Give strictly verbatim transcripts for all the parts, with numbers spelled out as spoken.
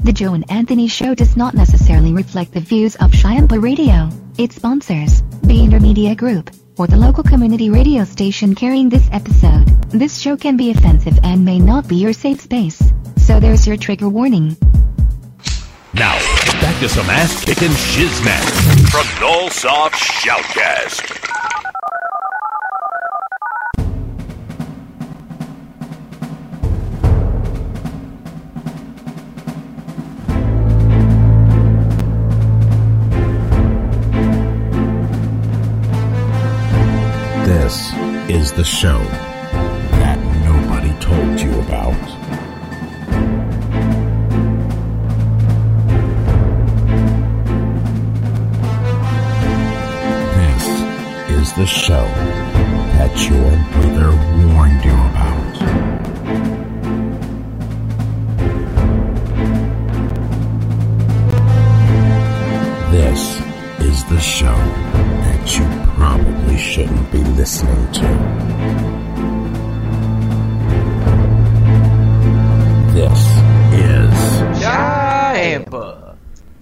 The Joe and Anthony Show does not necessarily reflect the views of Shiampa Radio, its sponsors, the Intermedia Group, or the local community radio station carrying this episode. This show can be offensive and may not be your safe space. So there's your trigger warning. Now, back to some ass-kicking shiznat from Nullsoft Shoutcast. This is the show that nobody told you about. This is the show that your brother warned you about. This is the show that you probably shouldn't be listening to. This is Shiampa.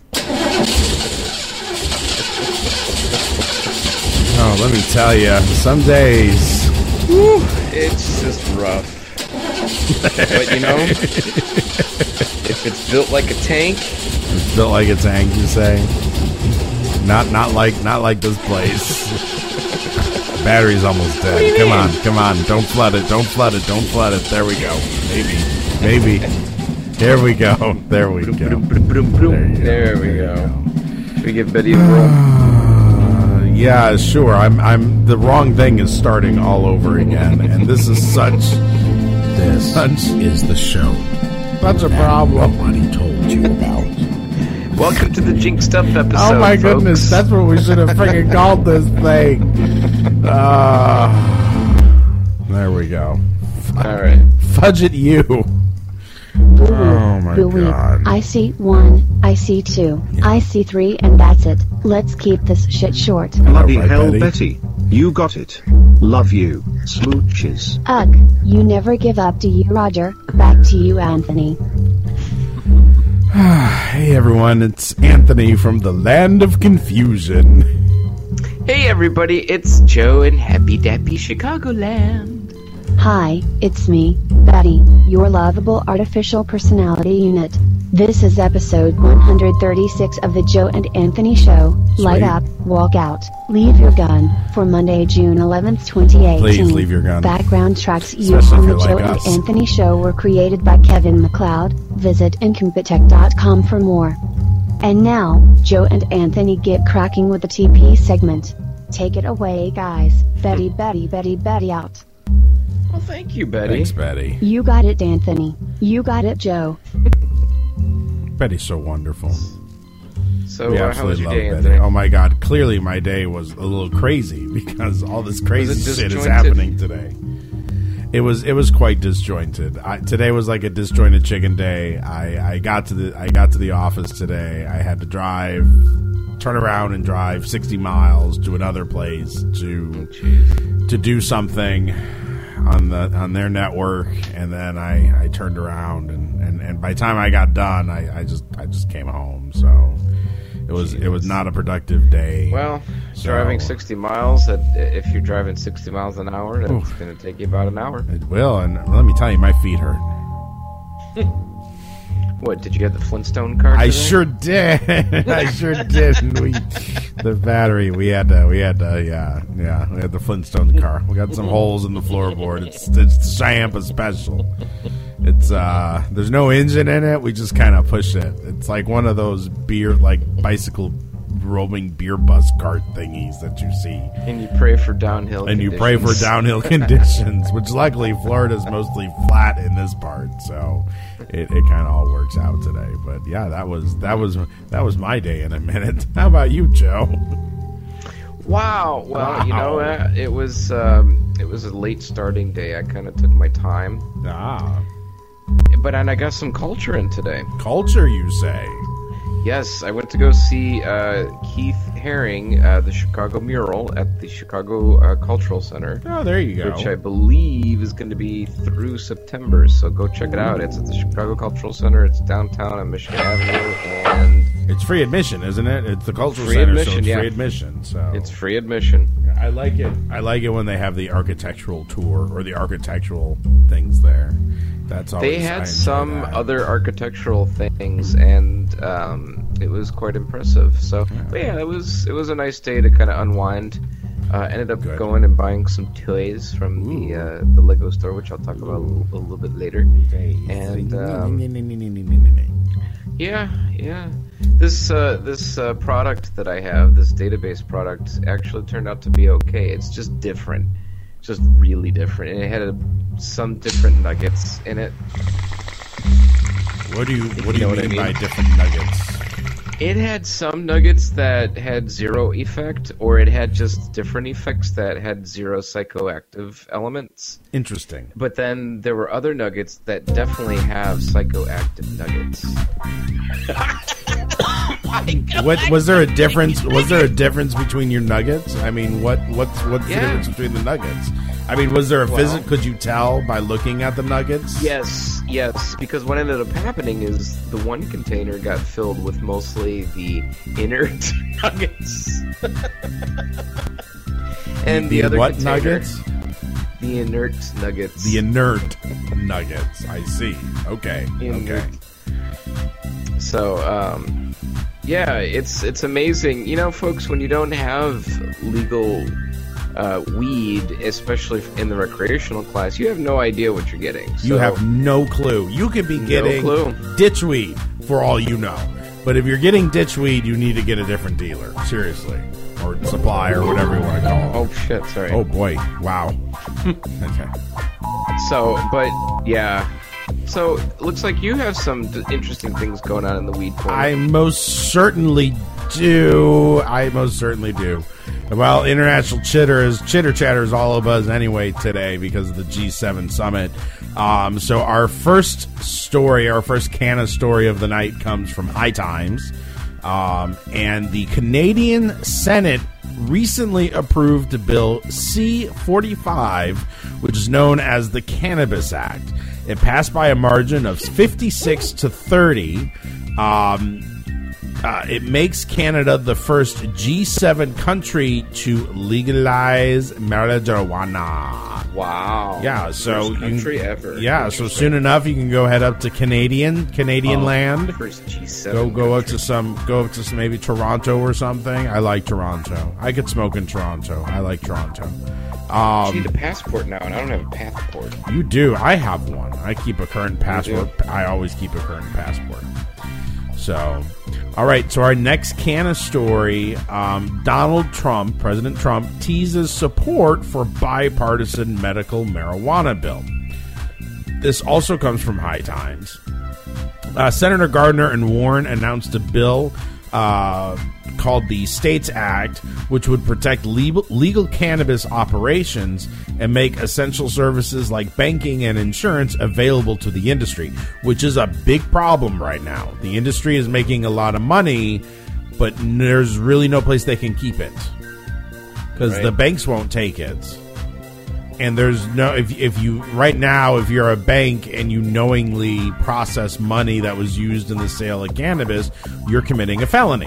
Oh, let me tell you, some days, whew, it's just rough. But you know, if it's built like a tank, it's built like a tank, you say. Not, not like, not like this place. Battery's almost dead. Come on, come on! Don't flood it! Don't flood it! Don't flood it! There we go. Maybe, maybe. There we go. There we go. There, there we go. Should we give Betty a roll? Uh, yeah, sure. I'm. I'm. The wrong thing is starting all over again, and this is such. This such is the show. Such a problem. Nobody told you about. Welcome to the Jinxed Up episode. Oh my folks. goodness, that's what we should have freaking called this thing. Uh, there we go. All right. Fudge it you. Boo-woo, Oh my boo-wee. god. I see one, I see two, Yeah. I see three, and that's it. Let's keep this shit short. Bloody right, hell, Betty. Betty. You got it. Love you. Smooches. Ugh, you never give up, do you, Roger? Back to you, Anthony. Hey everyone, it's Anthony from the Land of Confusion. Hey everybody, it's Joe in Happy Dappy Chicagoland. Hi, it's me, Betty, your lovable artificial personality unit. This is episode one hundred thirty-six of the Joe and Anthony Show. Light Sweet. up, walk out, leave your gun, for Monday, June eleventh, twenty eighteen. Please leave your gun. Background tracks used Especially on if the you're Joe like and us. Anthony Show were created by Kevin MacLeod. Visit incompetech dot com for more. And now, Joe and Anthony get cracking with the T P segment. Take it away, guys. Betty, Betty, Betty, Betty out. Well, thank you, Betty. Thanks, Betty. You got it, Anthony. You got it, Joe. Betty's so wonderful. So, We uh, how was absolutely your love day, Betty. Anthony? Oh my god, clearly my day was a little crazy because all this crazy Was it shit is disjointed? happening today. It was it was quite disjointed. I, today was like a disjointed chicken day. I, I got to the I got to the office today. I had to drive, turn around and drive sixty miles to another place to to do something on the on their network, and then I, I turned around and, and, and by the time I got done, I, I just I just came home. So it was it was not a productive day. Well, So- driving sixty miles, at, if you're driving sixty miles an hour, that's going to take you about an hour. It will, and let me tell you, my feet hurt. What, did you get the Flintstone card I today? sure did. I sure did. And we, the battery, we had to, we had to, yeah, yeah, we had the Flintstone car. We got some holes in the floorboard. It's it's the Shiampa special. It's uh, there's no engine in it. We just kind of push it. It's like one of those beer, like bicycle roaming beer bus cart thingies that you see. And you pray for downhill And you conditions. pray for downhill conditions, which luckily Florida's mostly flat in this part, so it, it kind of all works out today. But yeah, that was that was that was my day in a minute. How about you, Joe? Wow. Well, Wow. you know, uh, it was um, it was a late starting day. I kind of took my time, Ah, but and I got some culture in today. culture, you say? Yes, I went to go see uh, Keith Haring, uh, the Chicago mural at the Chicago uh, Cultural Center. Oh, there you go. Which I believe is going to be through September, so go check it out. It's at the Chicago Cultural Center. It's downtown on Michigan Avenue, and it's free admission, isn't it? It's the Cultural free Center, admission, so it's yeah. free admission. So it's free admission. I like it. I like it when they have the architectural tour or the architectural things there. That's always, they had I some that. other architectural things, and um, it was quite impressive. So, yeah. But yeah, it was it was a nice day to kind of unwind. Uh, ended up Good. going and buying some toys from Ooh. the uh, the Lego store, which I'll talk about a little, a little bit later. And um, yeah, yeah, this uh, this uh, product that I have, this database product, actually turned out to be okay. It's just different. Just really different, and it had a, some different nuggets in it. What do you What do you you, know mean, what I mean by different nuggets? It had some nuggets that had zero effect, or it had just different effects that had zero psychoactive elements. Interesting. But then there were other nuggets that definitely have psychoactive nuggets. What was there a difference? Was there a difference between your nuggets? I mean, what what's what's Yeah. the difference between the nuggets? I mean, was there a Well- physics? Could you tell by looking at the nuggets? Yes, yes, because what ended up happening is the one container got filled with mostly the inert nuggets. and the, The other what container, nuggets? The inert nuggets. The inert nuggets. I see. Okay. Inert. Okay. So, um, yeah, it's it's amazing. You know, folks, when you don't have legal uh, weed, especially in the recreational class, you have no idea what you're getting. So, You have no clue. You could be No getting clue. ditchweed for all you know. But if you're getting ditchweed, you need to get a different dealer. Seriously. Or supply or whatever you want to call it. Oh, shit, sorry. Oh, boy. Wow. Okay. So, but, yeah. So, it looks like you have some d- interesting things going on in the weed corner. I most certainly do. I most certainly do. Well, international chitter is chitter chatter is all of us anyway today because of the G seven summit. Um, so our first story, our first Canna story of the night comes from High Times, um, and the Canadian Senate recently approved Bill C forty-five, which is known as the Cannabis Act. It passed by a margin of fifty-six to thirty. Um, uh, it makes Canada the first G seven country to legalize marijuana. Wow. Yeah, so First you country can, ever. Yeah, so soon enough you can go head up to Canadian Canadian Oh, land. First G seven. Go go up to some go up to some, maybe Toronto or something. I like Toronto. I could smoke in Toronto. I like Toronto. You Um, need a passport now, and I don't have a passport. you do. I have one. I keep a current passport. do? I always keep a current passport. So, all right. So our next Canna story: um, Donald Trump, President Trump, teases support for bipartisan medical marijuana bill. This also comes from High Times. Uh, Senator Gardner and Warren announced a bill uh, called the States Act, which would protect legal, legal cannabis operations and make essential services like banking and insurance available to the industry, which is a big problem right now. The industry is making a lot of money, but there's really no place they can keep it because Right. the banks won't take it. And there's no, if if you, right now, if you're a bank and you knowingly process money that was used in the sale of cannabis, you're committing a felony.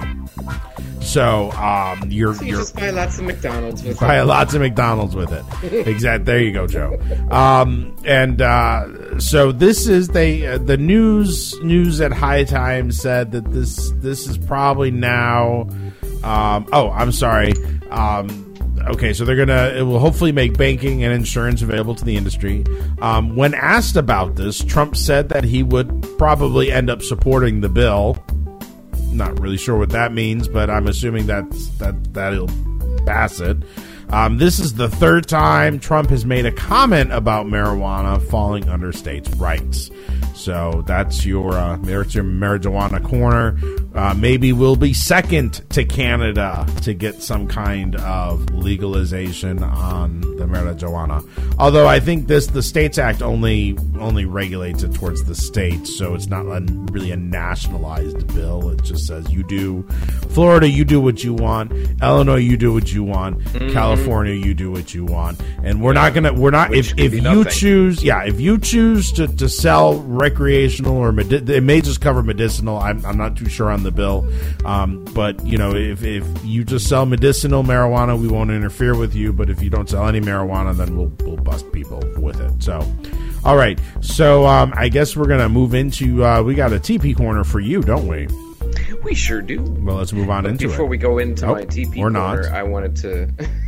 So, um, you're, So you you're, just buy lots of McDonald's with buy it. lots of McDonald's with it. Exactly. There you go, Joe. Um, and uh, so this is they uh, the news news at High Times said that this this is probably now. Um, oh, I'm sorry. Um, okay, so they're gonna it will hopefully make banking and insurance available to the industry. Um, when asked about this, Trump said that he would probably end up supporting the bill. Not really sure what that means, but I'm assuming that's, that that'll pass it. Um, this is the third time Trump has made a comment about marijuana falling under states' rights. So that's your, uh, that's your marijuana corner. Uh, maybe we'll be second to Canada to get some kind of legalization on the marijuana. Although I think this the States Act only only regulates it towards the states, so it's not a, really a nationalized bill. It just says you do Florida, you do what you want. Illinois, you do what you want. Mm-hmm. California, you do what you want. And we're not gonna we're not Which if if you nothing. choose yeah if you choose to, to sell recreational or medi- it may just cover medicinal. I'm I'm not too sure on the bill, um, but you know if if you just sell medicinal marijuana, we won't interfere with you. But if you don't sell any marijuana, then we'll we'll bust people with it. So, all right. So um, I guess we're gonna move into uh, we got a T P corner for you, don't we? We sure do. Well, let's move on but into before it. we go into Nope, my T P or corner, not. I wanted to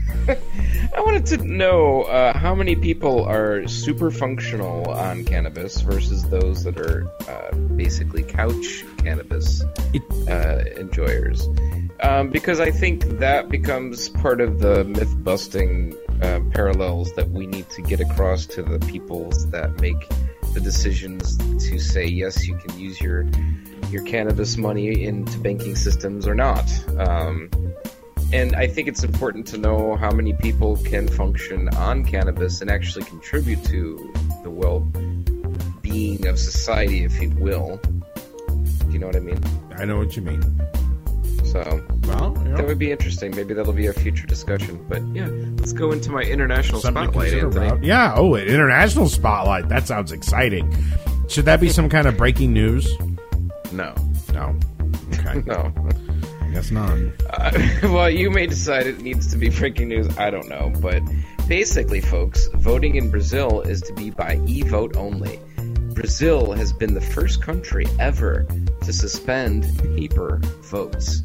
I wanted to know uh, how many people are super functional on cannabis versus those that are uh, basically couch cannabis uh, enjoyers. Um, because I think that becomes part of the myth-busting uh, parallels that we need to get across to the peoples that make the decisions to say, yes, you can use your your cannabis money into banking systems or not. Um, and I think it's important to know how many people can function on cannabis and actually contribute to the well-being of society, if you will. Do you know what I mean? I know what you mean. So, well, you know, that would be interesting. Maybe that'll be a future discussion. But yeah, let's go into my international something to spotlight, consider Anthony. about. Yeah. Oh, an international spotlight. That sounds exciting. Should that be some kind of breaking news? No. No. Okay. No. I guess not. Uh, well, you may decide it needs to be breaking news. I don't know. But basically, folks, voting in Brazil is to be by e-vote only. Brazil has been the first country ever to suspend paper votes.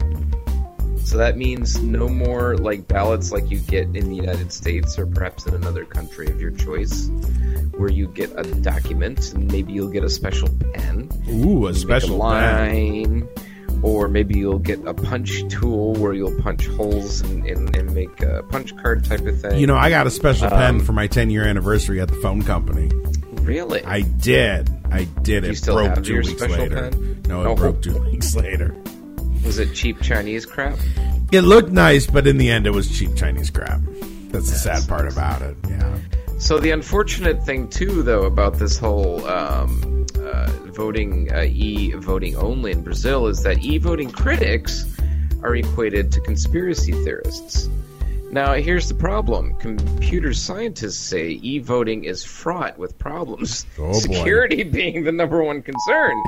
So that means no more like ballots like you get in the United States or perhaps in another country of your choice, where you get a document and maybe you'll get a special pen. Ooh, a special make a line, pen. Or maybe you'll get a punch tool where you'll punch holes and, and, and make a punch card type of thing. You know, I got a special Um, pen for my ten-year anniversary at the phone company. Really? I did. I did. Do you It still broke have two your weeks special later. pen? No, it Oh. broke two weeks later. Was it cheap Chinese crap? It looked nice, but in the end, it was cheap Chinese crap. That's the sad part about it. Yeah. So the unfortunate thing, too, though, about this whole um, uh, voting, uh, e-voting only in Brazil is that e-voting critics are equated to conspiracy theorists. Now, here's the problem. Computer scientists say e-voting is fraught with problems. Oh, boy. Security being the number one concern.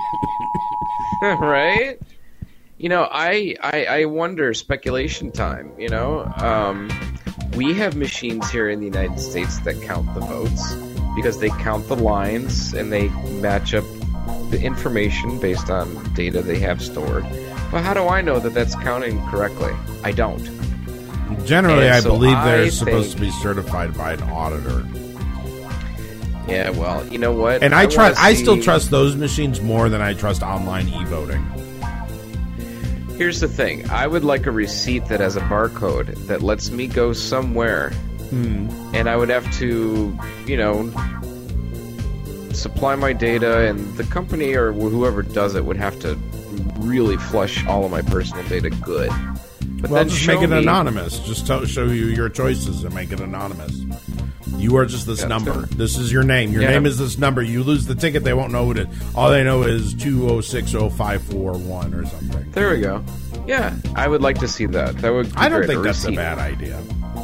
Right? You know, I, I, I wonder, speculation time, you know? Um, we have machines here in the United States that count the votes because they count the lines and they match up the information based on data they have stored. But how do I know that that's counting correctly? I don't. Generally, And I so believe they're I supposed think- to be certified by an auditor. Yeah, well, you know what? And I, I trust. wanna I still see- trust those machines more than I trust online e-voting. Here's the thing. I would like a receipt that has a barcode that lets me go somewhere, Hmm. and I would have to, you know, supply my data, and the company or whoever does it would have to really flush all of my personal data good. But Well, then just show make it me, anonymous. Just tell, show you your choices and make it anonymous. You are just this Gotcha. number. This is your name. Your Yeah. name is this number. You lose the ticket, they won't know what it. All they know is two oh six oh five four one or something. There we go. Yeah, I would like to see that. That would. Be I don't great. think that's a receipt. bad idea.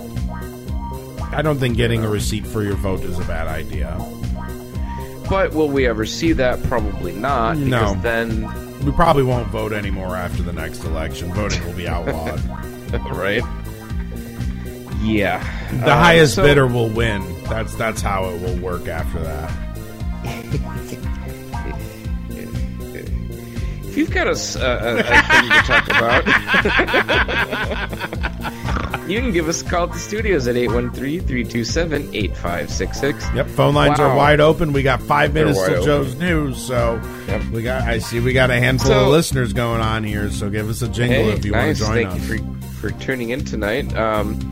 I don't think getting a receipt for your vote is a bad idea. But will we ever see that? Probably not. Because No. then, We probably won't vote anymore after the next election. Voting will be outlawed. right? Yeah. The Uh, highest so- bidder will win. That's that's how it will work after that. If you've got a, s- a- a- a thing to talk about, you can give us a call at the studios at eight one three, three two seven, eight five six six. Yep, phone lines Wow. are wide open. We got five They're minutes wide till open. Joe's news, so Yep. we got. I see we got a handful So- of listeners going on here. So give us a jingle Hey, if you nice. want to join Thank us. you for, for tuning in tonight. Um,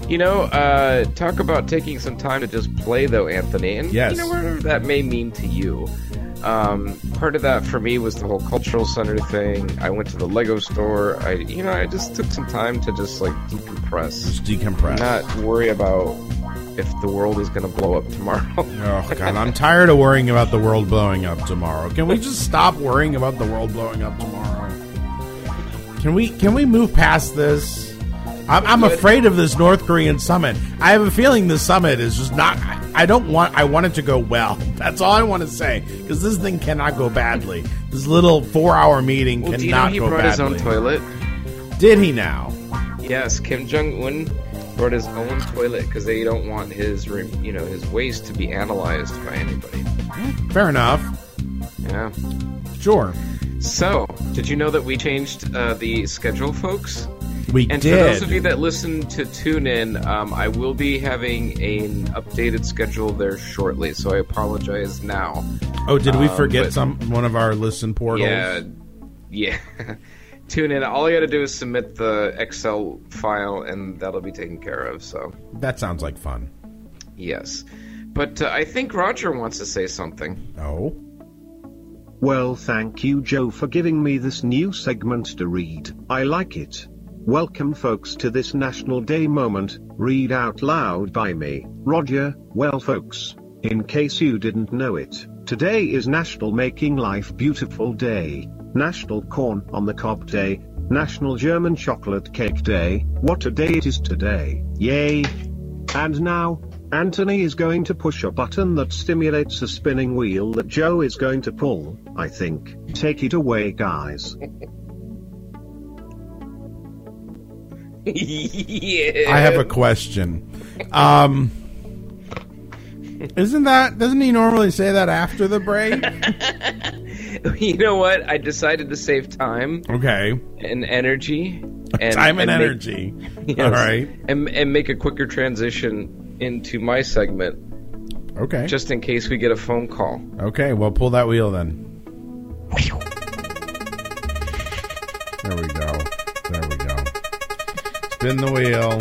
You know, uh, talk about taking some time to just play, though, Anthony. And, yes. you know, whatever that may mean to you. Um, part of that for me was the whole cultural center thing. I went to the Lego store. I, you know, I just took some time to just, like, decompress. Just decompress. Not worry about if the world is going to blow up tomorrow. Oh, God, I'm tired of worrying about the world blowing up tomorrow. Can we just stop worrying about the world blowing up tomorrow? Can we, can we move past this? I'm, I'm afraid of this North Korean summit. I have a feeling this summit is just not... I don't want... I want it to go well. That's all I want to say. Because this thing cannot go badly. This little four-hour meeting well, cannot do you know he go brought badly. his own toilet? Did he now? Yes, Kim Jong-un brought his own toilet because they don't want his, you know, his waste to be analyzed by anybody. Fair enough. Yeah. Sure. So, did you know that we changed uh, the schedule, folks? We and did. And for those of you that listen to TuneIn, um, I will be having an updated schedule there shortly, so I apologize now. Oh, did we um, forget but, some one of our listen portals? Yeah, yeah. TuneIn, all you got to do is submit the Excel file, and that'll be taken care of. So that sounds like fun. Yes, but uh, I think Roger wants to say something. Oh. Well, thank you, Joe, for giving me this new segment to read. I like it. Welcome, folks, to this National Day moment, read out loud by me, Roger. Well, folks, in case you didn't know it, today is National Making Life Beautiful Day, National Corn on the Cob Day, National German Chocolate Cake Day. What a day it is today, yay! And now, Anthony is going to push a button that stimulates a spinning wheel that Joe is going to pull, I think. Take it away, guys. Yeah. I have a question. Um, isn't that, doesn't he normally say that after the break? You know what? I decided to save time. Okay. And energy. And, time and, and energy. Make, yes, all right. And, and make a quicker transition into my segment. Okay. Just in case we get a phone call. Okay, well, pull that wheel then. There we go. There we go. Spin the wheel.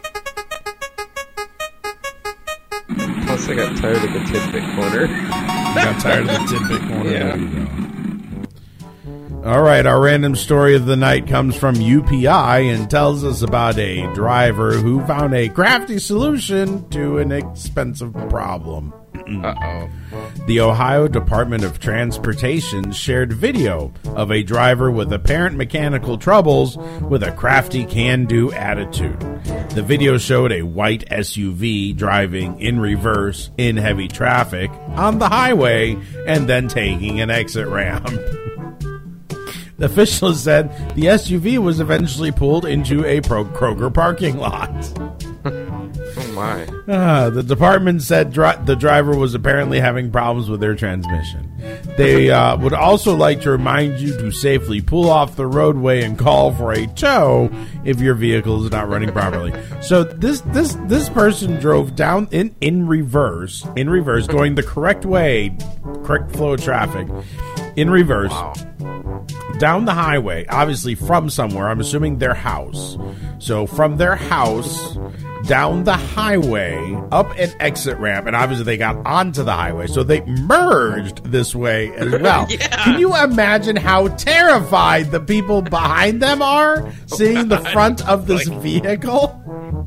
Plus, I got tired of the tidbit corner. You got tired of the tidbit corner? Yeah. There you go. All right, our random story of the night comes from U P I and tells us about a driver who found a crafty solution to an expensive problem. Uh-oh. The Ohio Department of Transportation shared video of a driver with apparent mechanical troubles with a crafty can-do attitude. The video showed a white S U V driving in reverse in heavy traffic on the highway and then taking an exit ramp. The officials said the S U V was eventually pulled into a Kroger parking lot. Oh my. Uh, the department said dri- the driver was apparently having problems with their transmission. They uh, would also like to remind you to safely pull off the roadway and call for a tow if your vehicle is not running properly. So this this this person drove down in, in reverse, in reverse, going the correct way, correct flow of traffic, in reverse. Wow. Down the highway, obviously from somewhere, I'm assuming their house. So from their house, down the highway, up an exit ramp, and obviously they got onto the highway. So they merged this way as well. Yeah. Can you imagine how terrified the people behind them are seeing the front of this vehicle?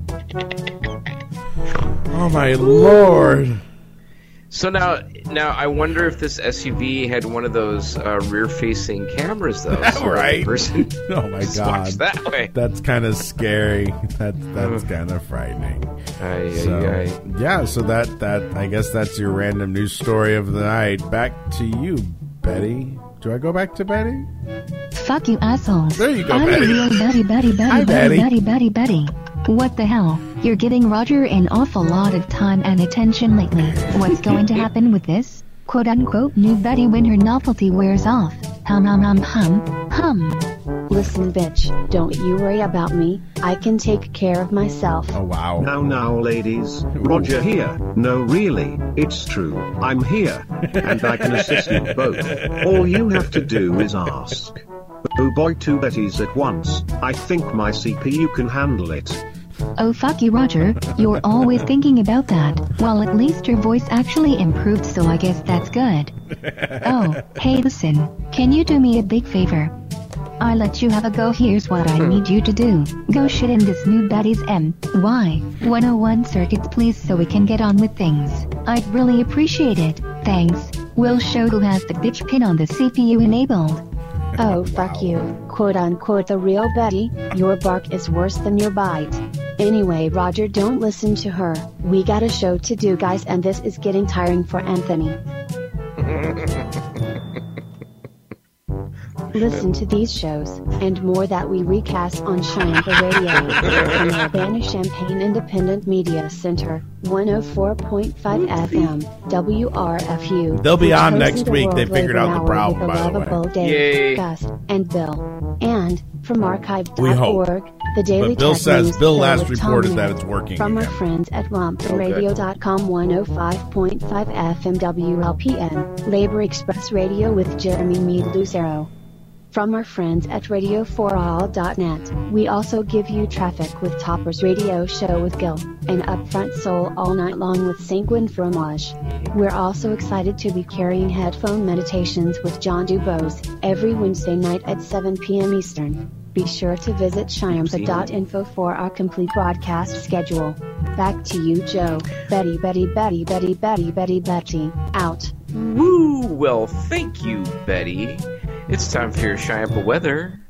Oh my Lord. So now, now I wonder if this S U V had one of those uh, rear-facing cameras, though. So Right? the person Oh my just God. walks that way. That's kind of scary. That's that's kind of frightening. Aye, So, aye, aye. yeah, so that, that I guess that's your random news story of the night. Back to you, Betty. Do I go back to Betty? Fuck you, assholes. There you go, I'm Betty. the real Betty, Betty, Betty, Hi, Betty, Betty. Betty, Betty, Betty. What the hell? You're giving Roger an awful lot of time and attention lately. What's going to happen with this? Quote-unquote new Betty when her novelty wears off. Hum hum hum hum hum. Listen, bitch, don't you worry about me. I can take care of myself. Oh, wow. Now, now, ladies, Roger here. No, really, it's true. I'm here, and I can assist you both. All you have to do is ask. Oh boy, two Bettys at once. I think my C P U can handle it. Oh fuck you, Roger, you're always thinking about that. Well, at least your voice actually improved, so I guess that's good. Oh, hey listen, can you do me a big favor? I let you have a go. Here's what I need you to do. Go shit in this new Betty's M Y one oh one circuits please, so we can get on with things. I'd really appreciate it. Thanks. We'll show who has the bitch pin on the C P U enabled. Oh fuck you, quote unquote the real Betty, your bark is worse than your bite. Anyway, Roger, don't listen to her. We got a show to do, guys, and this is getting tiring for Anthony. Listen to these shows, and more that we recast on Cheyenne Radio, from Urbana-Champaign Independent Media Center, one oh four point five F M, W R F U. They'll be which on hosts next the week. World They figured Labor out the Hour problem, with by the way. lovable Dave, Yay. Gus, and Bill. And, from archive We dot hope. org, the Daily But Bill Tech says- News Bill Show last with Tom reported that Miller. it's working From our again. friends at Rumpkin Radio dot com, one oh five point five F M W L P N, Labor Express Radio with Jeremy Mead Lucero. From our friends at radio for all dot net, we also give you traffic with Topper's Radio Show with Gil, and Upfront Soul all night long with Sanguine Fromage. We're also excited to be carrying headphone meditations with John Dubose, every Wednesday night at seven p.m. Eastern. Be sure to visit Shyampa dot info for our complete broadcast schedule. Back to you, Joe. Betty, Betty, Betty, Betty, Betty, Betty, Betty, out. Woo! Well, thank you, Betty. It's time for your Cheyenne weather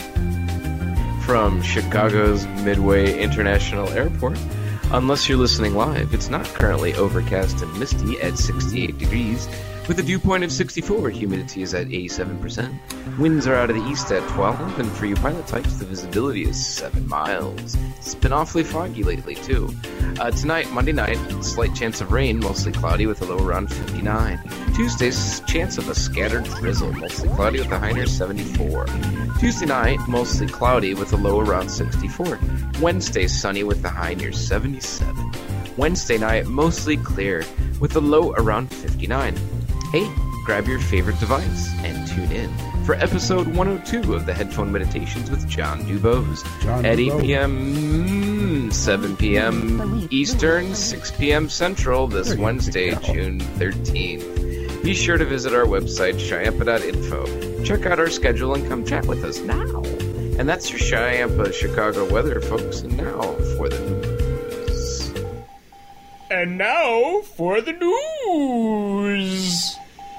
from Chicago's Midway International Airport. Unless you're listening live, it's not currently overcast and misty at sixty-eight degrees, with a dew point of sixty-four. Humidity is at eighty-seven percent. Winds are out of the east at twelve, and for you pilot types, the visibility is seven miles. It's been awfully foggy lately, too. Uh, tonight, Monday night, slight chance of rain, mostly cloudy with a low around fifty-nine. Tuesday's chance of a scattered drizzle, mostly cloudy with a high near seventy-four. Tuesday night, mostly cloudy with a low around sixty-four. Wednesday, sunny with a high near seventy-seven. Wednesday night, mostly clear with a low around fifty-nine. Hey, grab your favorite device and tune in for episode one oh two of the Headphone Meditations with John Dubose John at Dubose. eight p.m., seven p.m. Eastern, six p.m. Central this There you Wednesday, go. June thirteenth. Be sure to visit our website, Shyampa dot info. Check out our schedule and come chat with us now. And that's your Shyampa Chicago weather, folks. And now for the news. And now for the news.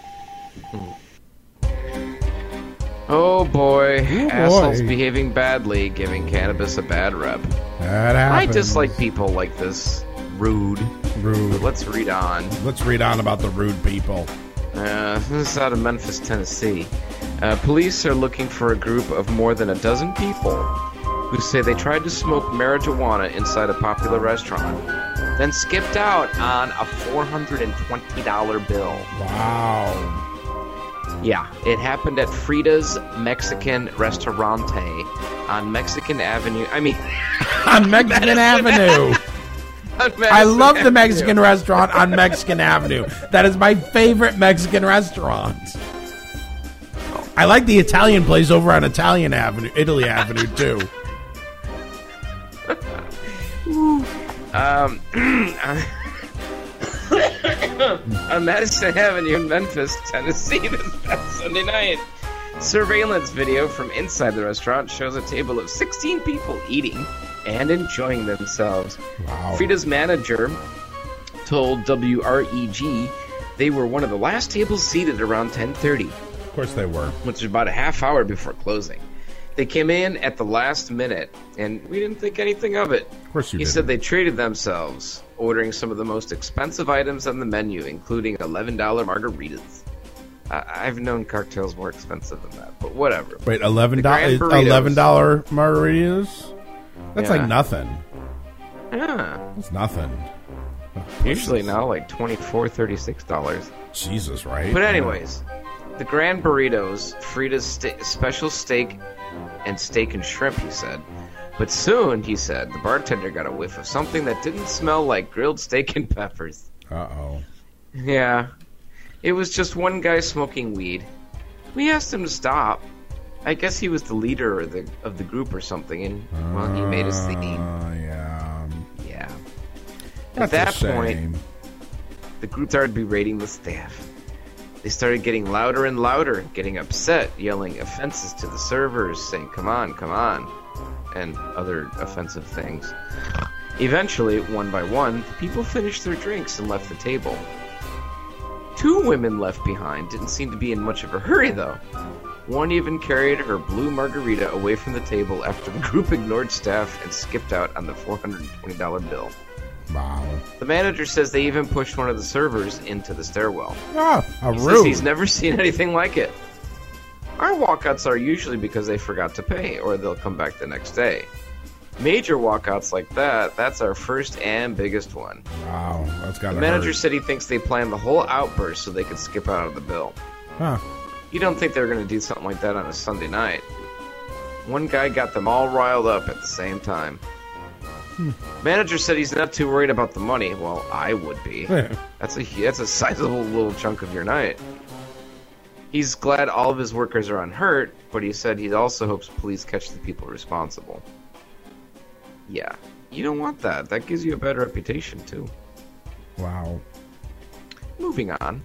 Oh boy, Oh, assholes boy. behaving badly, giving cannabis a bad rep. That I happens. dislike people like this. Rude. Rude. Let's read on. Let's read on about the rude people. Uh, this is out of Memphis, Tennessee. Uh, police are looking for a group of more than a dozen people who say they tried to smoke marijuana inside a popular restaurant, then skipped out on a four hundred twenty dollar bill. Wow. Yeah, it happened at Frida's Mexican Restaurante on Mexican Avenue. I mean, On Mexican Avenue. on I Madison love the Avenue. Mexican restaurant on Mexican Avenue. That is my favorite Mexican restaurant. I like the Italian place over on Italian Avenue, Italy Avenue too. Um, on Madison Avenue in Memphis, Tennessee, this past Sunday night. Surveillance video from inside the restaurant shows a table of sixteen people eating and enjoying themselves. Wow. Frida's manager told W R E G they were one of the last tables seated around ten thirty, Of course they were. which is about a half hour before closing. They came in at the last minute, and we didn't think anything of it. Of course you He did. said they treated themselves, ordering some of the most expensive items on the menu, including eleven dollar margaritas. I- I've known cocktails more expensive than that, but whatever. Wait, eleven The dollars? Grand Burritos. Eleven dollar margaritas? That's Yeah. like nothing. Yeah, That's nothing. usually now like twenty-four, thirty-six dollars. Jesus, right? But anyways, the Grand Burritos, Frida's sta- special steak and steak and shrimp, he said. But soon, he said, the bartender got a whiff of something that didn't smell like grilled steak and peppers. Uh oh. Yeah, it was just one guy smoking weed. We asked him to stop. I guess he was the leader of the of the group or something, and well, he made a scene. Uh, yeah. At That's that a point, shame. the group started berating the staff. They started getting louder and louder, getting upset, yelling offenses to the servers, saying, "Come on, come on," and other offensive things. Eventually, one by one, the people finished their drinks and left the table. Two women left behind didn't seem to be in much of a hurry, though. One even carried her blue margarita away from the table after the group ignored staff and skipped out on the four hundred twenty dollar bill. Wow. The manager says they even pushed one of the servers into the stairwell. Oh, a He rude. says he's never seen anything like it. Our walkouts are usually because they forgot to pay, or they'll come back the next day. Major walkouts like that, that's our first and biggest one. Wow, that's gotta The manager hurt. said he thinks they planned the whole outburst so they could skip out of the bill. Huh. You don't think they're going to do something like that on a Sunday night. One guy got them all riled up at the same time. Hmm. Manager said he's not too worried about the money. Well, I would be. That's a that's a sizable little chunk of your night. He's glad all of his workers are unhurt, but he said he also hopes police catch the people responsible. Yeah, you don't want that. That gives you a bad reputation, too. Wow. Moving on.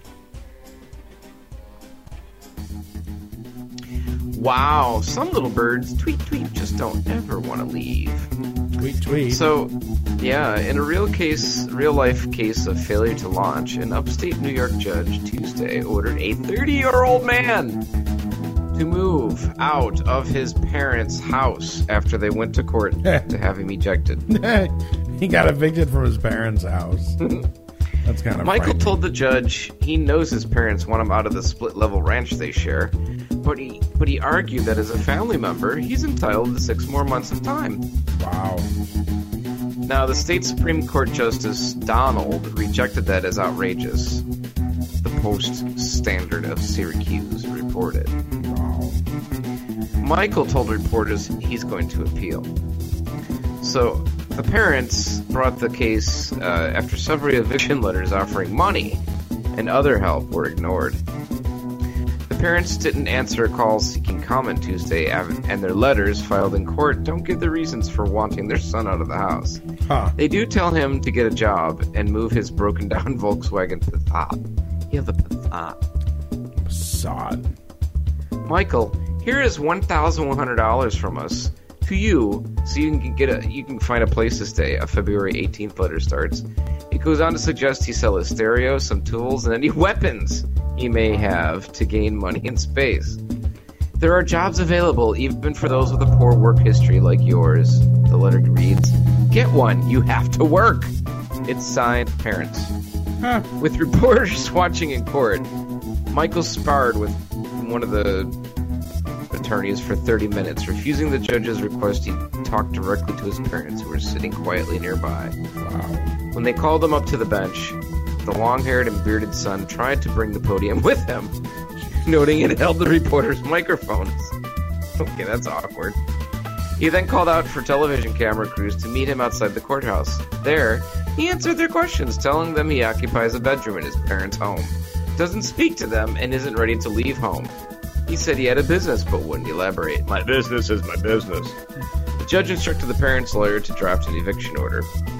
Wow, some little birds, tweet, tweet, just don't ever want to leave. Tweet, tweet. So, yeah, in a real case, real-life case of failure to launch, an upstate New York judge Tuesday ordered a thirty-year-old man to move out of his parents' house after they went to court to have him ejected. He got evicted from his parents' house. That's kind of Michael frightening. told the judge he knows his parents want him out of the split-level ranch they share, but he but he argued that as a family member, he's entitled to six more months of time. Wow. Now, the state Supreme Court Justice Donald rejected that as outrageous. The Post-Standard of Syracuse reported. Wow. Michael told reporters he's going to appeal. So, the parents brought the case uh, after several eviction letters offering money and other help were ignored. The parents didn't answer calls seeking comment Tuesday, and their letters filed in court don't give the reasons for wanting their son out of the house. Huh. They do tell him to get a job and move his broken down Volkswagen Passat. Yeah, the Passat. Sod. Michael, here is one thousand one hundred dollars from us to you, so you can get a you can find a place to stay. A February eighteenth letter starts. It goes on to suggest he sell his stereo, some tools, and any weapons he may have to gain money and space. There are jobs available even for those with a poor work history like yours. The letter reads, "Get one. You have to work." It's signed, Parents. Huh. With reporters watching in court, Michael sparred with one of the attorneys for thirty minutes, refusing the judge's request he talk directly to his parents, who were sitting quietly nearby. Wow. When they called him up to the bench, the long-haired and bearded son tried to bring the podium with him, noting it held the reporter's microphones. Okay, that's awkward. He then called out for television camera crews to meet him outside the courthouse. There, he answered their questions, telling them he occupies a bedroom in his parents' home, doesn't speak to them, and isn't ready to leave home. He said he had a business, but wouldn't elaborate. My business is my business. The judge instructed the parents' lawyer to draft an eviction order,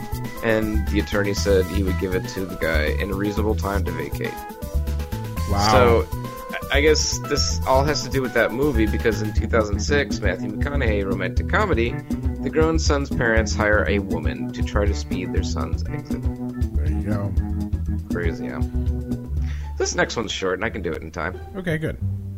and the attorney said he would give it to the guy in a reasonable time to vacate. Wow. So, I guess this all has to do with that movie, because in two thousand six, Matthew McConaughey romantic comedy, the grown son's parents hire a woman to try to speed their son's exit. There you go. Crazy, yeah. This next one's short, and I can do it in time. Okay, good.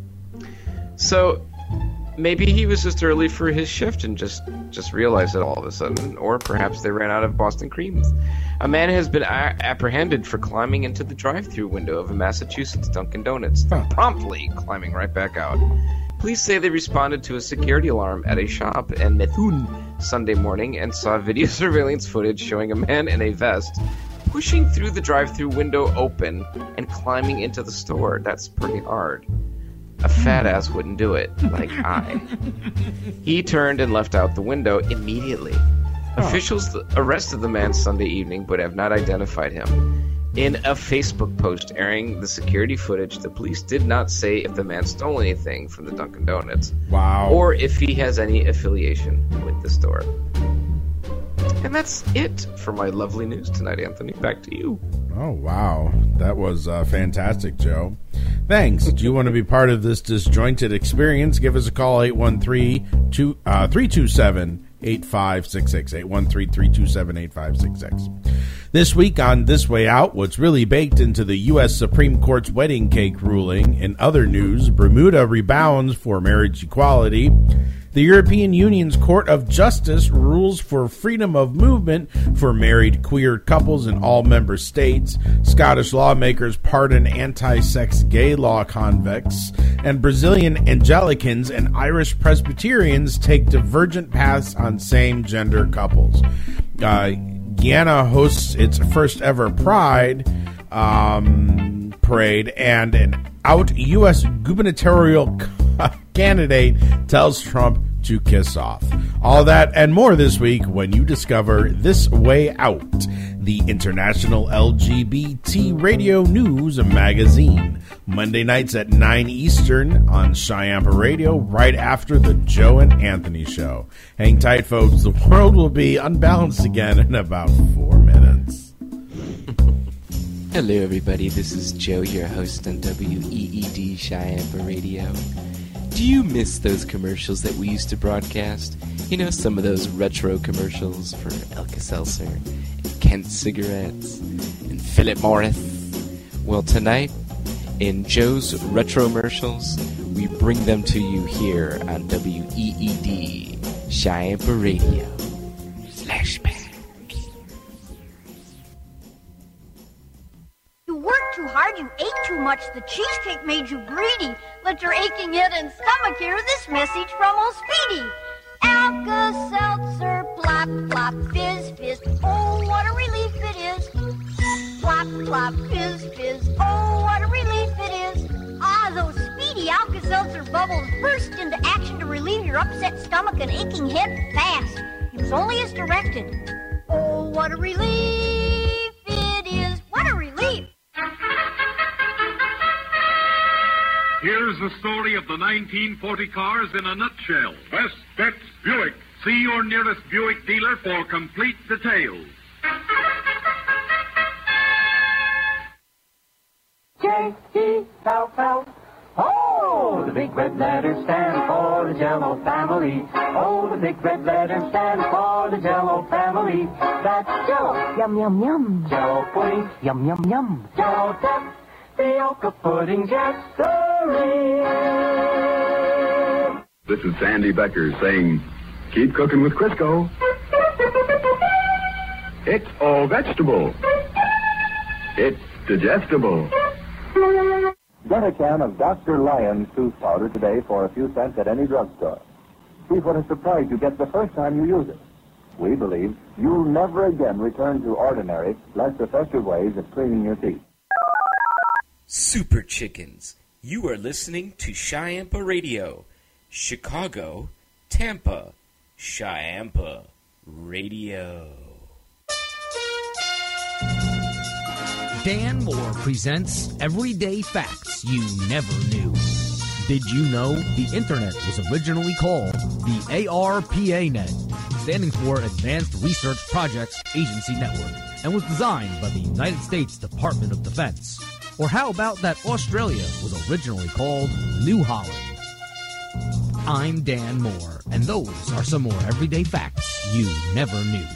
So, maybe he was just early for his shift and just, just realized it all of a sudden. Or perhaps they ran out of Boston creams. A man has been a- apprehended for climbing into the drive-thru window of a Massachusetts Dunkin' Donuts, Huh. promptly climbing right back out. Police say they responded to a security alarm at a shop in Methuen Sunday morning and saw video surveillance footage showing a man in a vest pushing through the drive-thru window open and climbing into the store. That's pretty hard. A fat ass wouldn't do it, like I. He turned and left out the window immediately. Officials th- arrested the man Sunday evening, but have not identified him. In a Facebook post airing the security footage, the police did not say if the man stole anything from the Dunkin' Donuts, Wow. or if he has any affiliation with the store. And that's it for my lovely news tonight, Anthony. Back to you. Oh, wow. That was uh, fantastic, Joe. Thanks. Do you want to be part of this disjointed experience? Give us a call, eight one three, three two seven, eight five six six, eight one three, three two seven, eight five six six. This week on This Way Out, what's really baked into the U S Supreme Court's wedding cake ruling. In other news, Bermuda rebounds for marriage equality. The European Union's Court of Justice rules for freedom of movement for married queer couples in all member states. Scottish lawmakers pardon anti-sex gay law convicts. And Brazilian Anglicans and Irish Presbyterians take divergent paths on same-gender couples. Uh, Guyana hosts its first ever Pride um, parade, and an out U S gubernatorial candidate tells Trump to kiss off. All that and more this week when you discover This Way Out, the international L G B T radio news magazine. Monday nights at nine Eastern on Cheyenne Radio, right after the Joe and Anthony show. Hang tight, folks. The world will be unbalanced again in about four minutes. Hello, everybody. This is Joe, your host on W E E D Cheyenne Radio. Do you miss those commercials that we used to broadcast? You know, some of those retro commercials for Alka-Seltzer, and Kent cigarettes, and Philip Morris. Well, tonight, in Joe's retro commercials, we bring them to you here on W E E D Cheyenne Radio. Flashback. Too hard, you ate too much, the cheesecake made you greedy. Let your aching head and stomach hear this message from old Speedy. Alka-Seltzer, plop, plop, fizz, fizz, oh, what a relief it is. Plop, plop, fizz, fizz, oh, what a relief it is. Ah, those Speedy Alka-Seltzer bubbles burst into action to relieve your upset stomach and aching head fast. It was only as directed. Oh, what a relief it is. What a relief. Here's the story of the nineteen forty cars in a nutshell. Best Bets Buick. See your nearest Buick dealer for complete details. J E L L. Oh, the big red letters stand for the Jell-O family. Oh, the big red letters stand for the Jell-O family. That's Jell-O. Yum, yum, yum. Jell-O pudding. Yum, yum, yum. Jell-O dip. Fiocca pudding, yes, sirree. This is Sandy Becker saying, keep cooking with Crisco. It's all vegetable. It's digestible. Get a can of Doctor Lyon's tooth powder today for a few cents at any drugstore. See what a surprise you get the first time you use it. We believe you'll never again return to ordinary, less effective ways of cleaning your teeth. Super Chickens, you are listening to Cheyenne Radio, Chicago, Tampa, Cheyenne Radio. Dan Moore presents Everyday Facts You Never Knew. Did you know the Internet was originally called the A R P A Net, standing for Advanced Research Projects Agency Network, and was designed by the United States Department of Defense? Or how about that Australia was originally called New Holland? I'm Dan Moore, and those are some more everyday facts you never knew.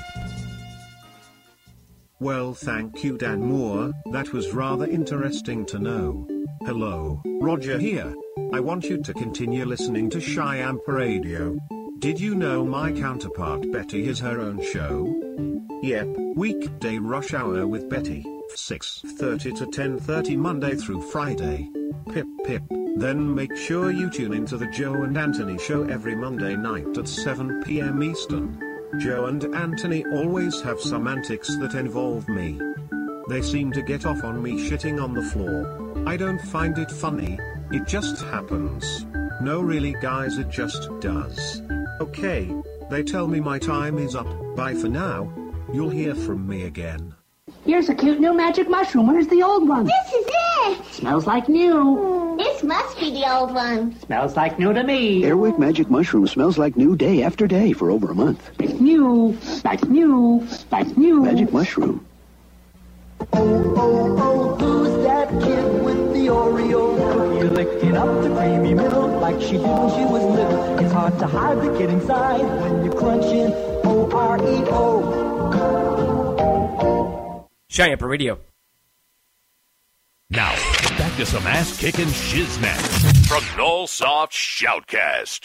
Well, thank you, Dan Moore. That was rather interesting to know. Hello, Roger here. I want you to continue listening to Cheyenne Radio. Did you know my counterpart Betty has her own show? Yep, weekday rush hour with Betty. six thirty to ten thirty Monday through Friday. Pip pip. Then make sure you tune into the Joe and Anthony show every Monday night at seven p.m. Eastern. Joe and Anthony always have some antics that involve me. They seem to get off on me shitting on the floor. I don't find it funny, it just happens. No really guys, it just does. Okay, they tell me my time is up, bye for now. You'll hear from me again. Here's a cute new magic mushroom. Where's the old one? This is it! Smells like new. This must be the old one. Smells like new to me. Airwick Magic Mushroom smells like new day after day for over a month. It's new. Like new. Like new. Magic Mushroom. Oh, oh, oh, who's that kid with the Oreo cookie licking up the creamy milk like she did when she was little? It's hard to hide the kid inside when you crunch in O R E O. Cheyenne Radio. Now, back to some ass-kicking shiznat from Nullsoft Shoutcast.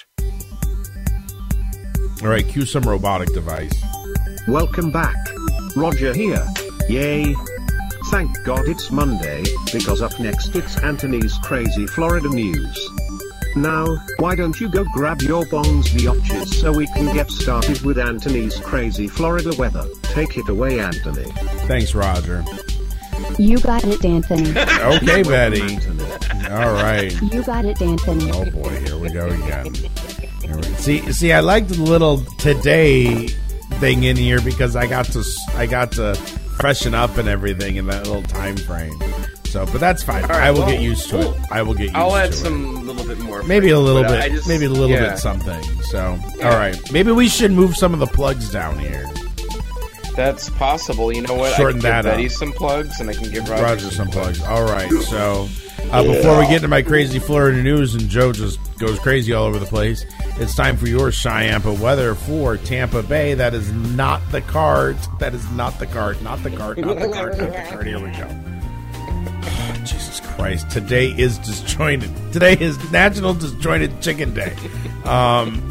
All right, cue some robotic device. Welcome back. Roger here. Yay. Thank God it's Monday, because up next it's Anthony's Crazy Florida News. Now, why don't you go grab your bongs biatches so we can get started with Anthony's Crazy Florida weather. Take it away, Anthony. Thanks, Roger. You got it, Anthony. Okay, Betty. All right. You got it, Anthony. Oh boy, here we go again. Here we, see, see, I liked the little today thing in here because I got to, I got to freshen up and everything in that little time frame. So, but that's fine. Right, I will well, get used to it. I will get used I'll to it. add some little bit more. Maybe a little bit. I just, maybe a little yeah. bit something. So, Yeah. all right. Maybe we should move some of the plugs down here. That's possible. You know what? Shorten I can that give Betty up. some plugs, and I can give Roger, Roger some plugs. All right. So, uh, before we get into my crazy Florida news and Joe just goes crazy all over the place, it's time for your Cheyenne weather for Tampa Bay. That is not the cart. That is not the cart. Not the cart. Not the cart. Not the cart. Here we go. Oh, Jesus Christ. Today is disjointed. Today is National Disjointed Chicken Day. Um...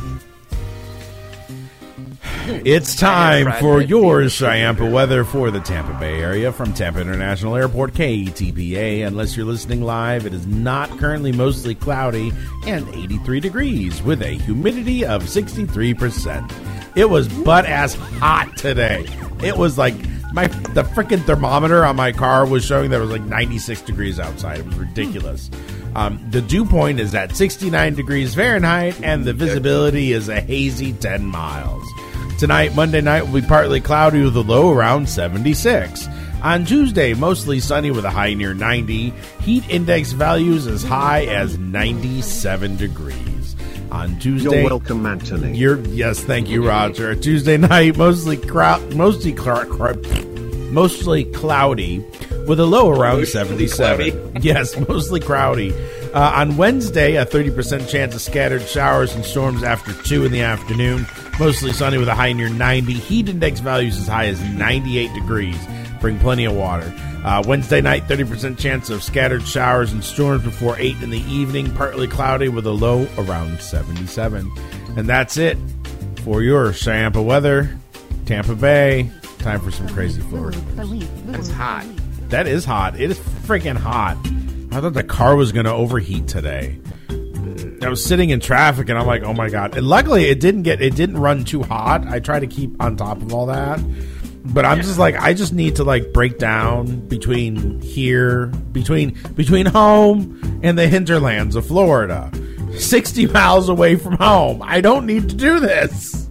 It's time for your Cheyenne weather for the Tampa Bay area from Tampa International Airport, K T P A. Unless you're listening live, it is not currently mostly cloudy and eighty-three degrees with a humidity of sixty-three percent. It was butt-ass hot today. It was like my the freaking thermometer on my car was showing that it was like ninety-six degrees outside. It was ridiculous. Um, the dew point is at sixty-nine degrees Fahrenheit, and the visibility is a hazy ten miles. Tonight, Monday night, will be partly cloudy with a low around seventy-six. On Tuesday, mostly sunny with a high near ninety. Heat index values as high as ninety-seven degrees. On Tuesday, You're welcome, Anthony. You're yes, thank you, Roger. Tuesday night, mostly crowd, mostly cl- mostly cloudy with a low around mostly seventy-seven. Cloudy. Yes, mostly cloudy. Uh, on Wednesday, a thirty percent chance of scattered showers and storms after two in the afternoon. Mostly sunny with a high near ninety. Heat index values as high as ninety-eight degrees. Bring plenty of water. Uh, Wednesday night, thirty percent chance of scattered showers and storms before eight in the evening. Partly cloudy with a low around seventy-seven. And that's it for your Cheyenne weather. Tampa Bay. Time for some crazy Florida. That's hot. That is hot. It is freaking hot. I thought the car was going to overheat today. I was sitting in traffic and I'm like, oh my God. And luckily it didn't get, it didn't run too hot. I try to keep on top of all that. But I'm just like, I just need to like break down between here, between, between home and the hinterlands of Florida. sixty miles away from home. I don't need to do this.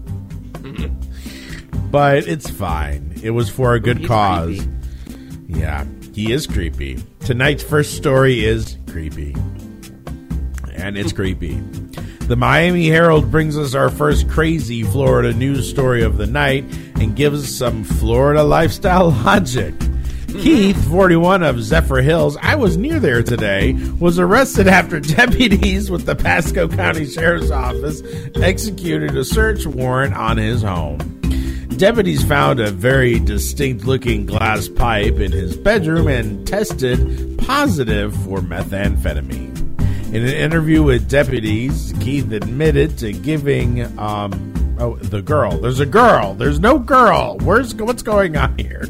But it's fine. It was for a good He's cause. Creepy. Yeah, he is creepy. Tonight's first story is creepy. And it's creepy. The Miami Herald brings us our first crazy Florida news story of the night and gives us some Florida lifestyle logic. Keith, forty-one of Zephyr Hills, I was near there today, was arrested after deputies with the Pasco County Sheriff's Office executed a search warrant on his home. Deputies found a very distinct-looking glass pipe in his bedroom and tested positive for methamphetamine. In an interview with deputies, Keith admitted to giving um, oh the girl. There's a girl. There's no girl. Where's what's going on here?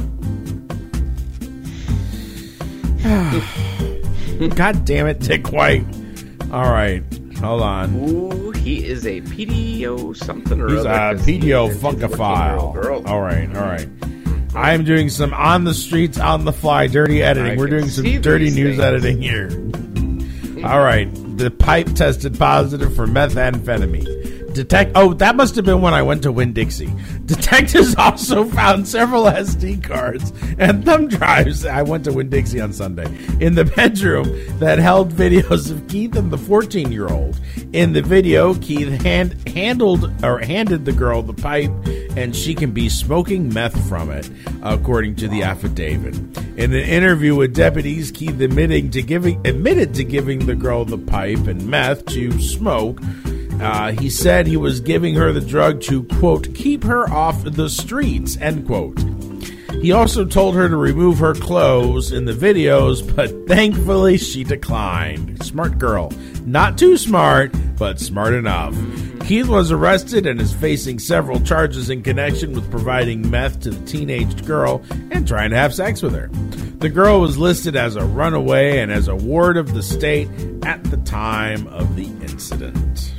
God damn it, Dick White. All right, hold on. Ooh, he is a P D O something or He's other. a P D O funkophile. All right, all right. I am doing some on the streets, on the fly, dirty editing. I We're doing some see dirty these news things. editing here. All right. The pipe tested positive for methamphetamine. Detect. Oh, that must have been when I went to Winn-Dixie. Detectives also found several S D cards and thumb drives. I went to Winn-Dixie on Sunday in the bedroom that held videos of Keith and the fourteen-year-old. In the video, Keith hand, handled or handed the girl the pipe, and she can be smoking meth from it, according to the affidavit. In an interview with deputies, Keith admitting to giving admitted to giving the girl the pipe and meth to smoke. Uh, he said he was giving her the drug to, quote, keep her off the streets, end quote. He also told her to remove her clothes in the videos, but thankfully she declined. Smart girl. Not too smart, but smart enough. Keith was arrested and is facing several charges in connection with providing meth to the teenaged girl and trying to have sex with her. The girl was listed as a runaway and as a ward of the state at the time of the incident.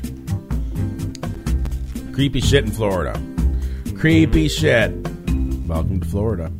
Creepy shit in Florida. Creepy shit. Welcome to Florida.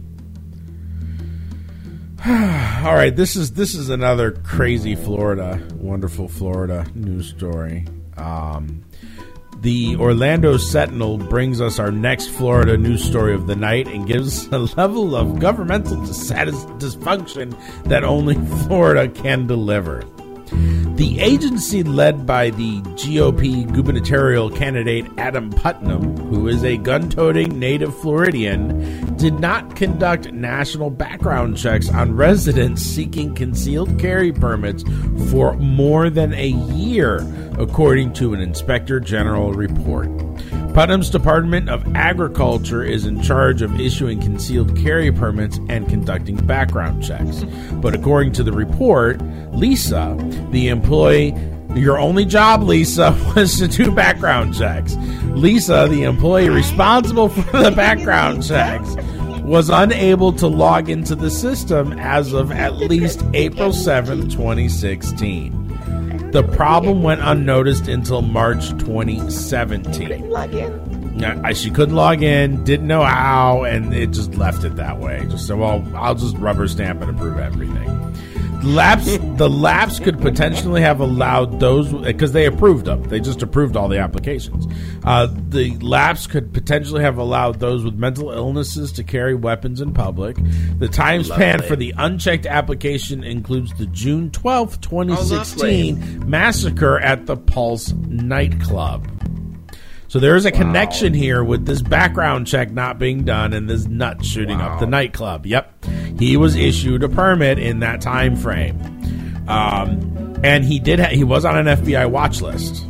All right, this is this is another crazy Florida, wonderful Florida news story. Um, the Orlando Sentinel brings us our next Florida news story of the night and gives a level of governmental dissatis- dysfunction that only Florida can deliver. The agency led by the G O P gubernatorial candidate Adam Putnam, who is a gun-toting native Floridian, did not conduct national background checks on residents seeking concealed carry permits for more than a year, according to an Inspector General report. Putnam's Department of Agriculture is in charge of issuing concealed carry permits and conducting background checks. But according to the report, Lisa, the employee, your only job, Lisa, was to do background checks. Lisa, the employee responsible for the background checks, was unable to log into the system as of at least April seventh, twenty sixteen. The problem went unnoticed until March twenty seventeen. Couldn't log in. She couldn't log in, didn't know how, and it just left it that way. Just so, well, I'll just rubber stamp and approve everything. Lapse, the lapse could potentially have allowed those, because they approved them. They just approved all the applications. Uh, the lapse could potentially have allowed those with mental illnesses to carry weapons in public. The time span for the unchecked application includes the June twelfth, twenty sixteen oh, massacre at the Pulse nightclub. So there is a wow. connection here with this background check not being done and this nut shooting wow. up the nightclub. Yep. He was issued a permit in that time frame. Um, and he did ha- he was on an F B I watch list.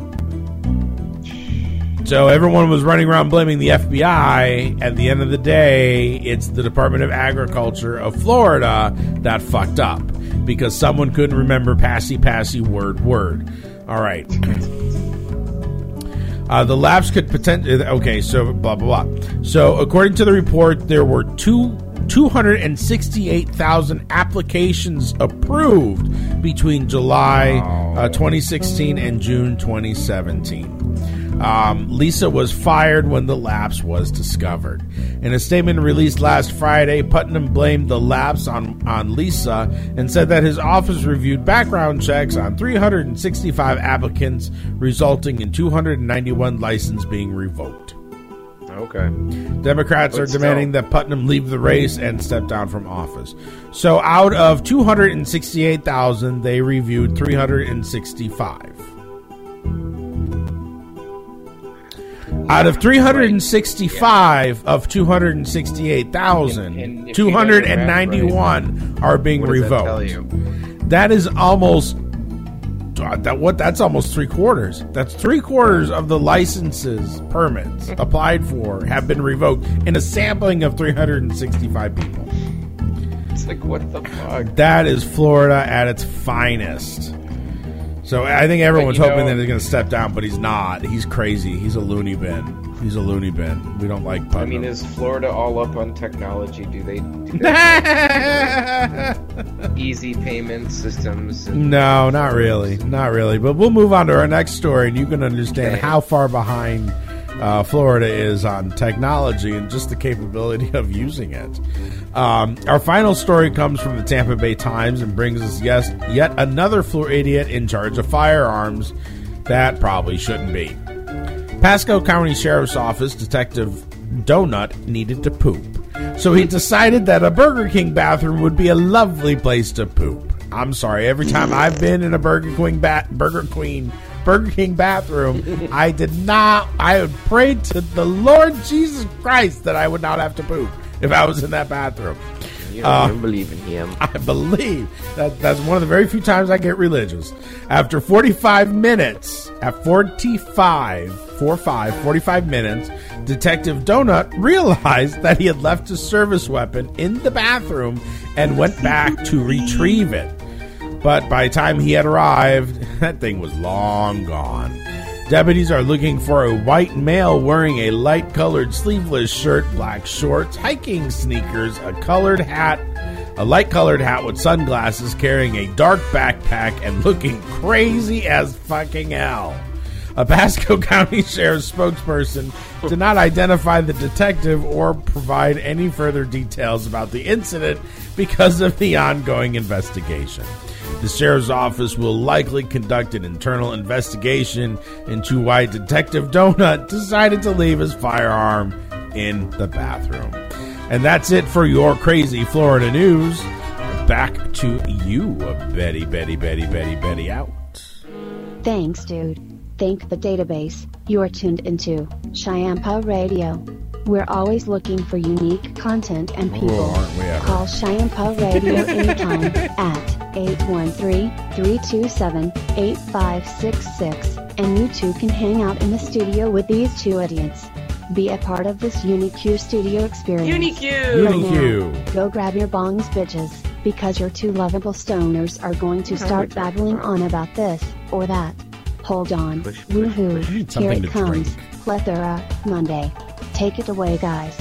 So everyone was running around blaming the F B I. At the end of the day, it's the Department of Agriculture of Florida that fucked up because someone couldn't remember passy passy word word. All right. Uh, the lapse could potentially... Okay, so blah, blah, blah. So according to the report, there were two, two hundred sixty-eight thousand applications approved between July uh, twenty sixteen and June twenty seventeen. Um, Lisa was fired when the lapse was discovered. In a statement released last Friday, Putnam blamed the lapse on, on Lisa and said that his office reviewed background checks on three hundred sixty-five applicants, resulting in two hundred ninety-one licenses being revoked. Okay. Democrats but are still. demanding that Putnam leave the race and step down from office. So out of two hundred sixty-eight thousand, they reviewed three hundred sixty-five. Out of three hundred sixty-five yeah. of two hundred sixty-eight thousand, two hundred ninety-one right, are being what revoked. Does that, tell you? That is almost that what that's almost three quarters. That's three quarters of the licenses, permits applied for have been revoked in a sampling of three hundred sixty-five people. It's like, what the fuck? That is Florida at its finest. So I think everyone's hoping know, that he's going to step down, but he's not. He's crazy. He's a loony bin. He's a loony bin. We don't like Putnam. I mean, is Florida all up on technology? Do they, do they have easy payment systems? And no, not really. Not really. But we'll move on to our next story, and you can understand okay. how far behind uh, Florida is on technology and just the capability of using it. Um, our final story comes from the Tampa Bay Times and brings us yes, yet another Floridian in charge of firearms that probably shouldn't be. Pasco County Sheriff's Office Detective Donut needed to poop, so he decided that a Burger King bathroom would be a lovely place to poop. I'm sorry, every time I've been in a Burger King ba- Burger Queen Burger King bathroom, I did not. I would pray to the Lord Jesus Christ that I would not have to poop if I was in that bathroom. You don't uh, even believe in him. I believe that that's one of the very few times I get religious. After forty-five minutes, at forty-five, forty-five, forty-five minutes, Detective Donut realized that he had left his service weapon in the bathroom and went back to retrieve it. But by the time he had arrived, that thing was long gone. Deputies are looking for a white male wearing a light-colored sleeveless shirt, black shorts, hiking sneakers, a colored hat, a light-colored hat with sunglasses, carrying a dark backpack, and looking crazy as fucking hell. A Pasco County Sheriff's spokesperson did not identify the detective or provide any further details about the incident because of the ongoing investigation. The Sheriff's Office will likely conduct an internal investigation into why Detective Donut decided to leave his firearm in the bathroom. And that's it for your crazy Florida news. Back to you, Betty, Betty, Betty, Betty, Betty out. Thanks, dude. Thank the database. You're tuned into Chiampa Radio. We're always looking for unique content and people. Oh, aren't we ever? Call Chiampa Radio anytime at eight one three, three two seven, eight five six six, and you two can hang out in the studio with these two idiots. Be a part of this UniQ studio experience. UniQ! Right UniQ. now, go grab your bongs, bitches, because your two lovable stoners are going to start babbling on about this or that. Hold on. Woohoo. Here something it to comes. drink. Plethora Monday. Take it away, guys.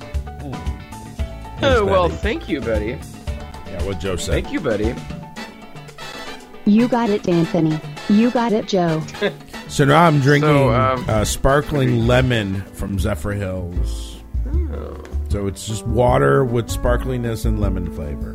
Oh, well, Betty. thank you, Betty. Yeah, what Joe said. Thank you, Betty. You got it, Anthony. You got it, Joe. So now I'm drinking So, um, uh, sparkling lemon from Zephyr Hills. Oh. So it's just water with sparkliness and lemon flavor.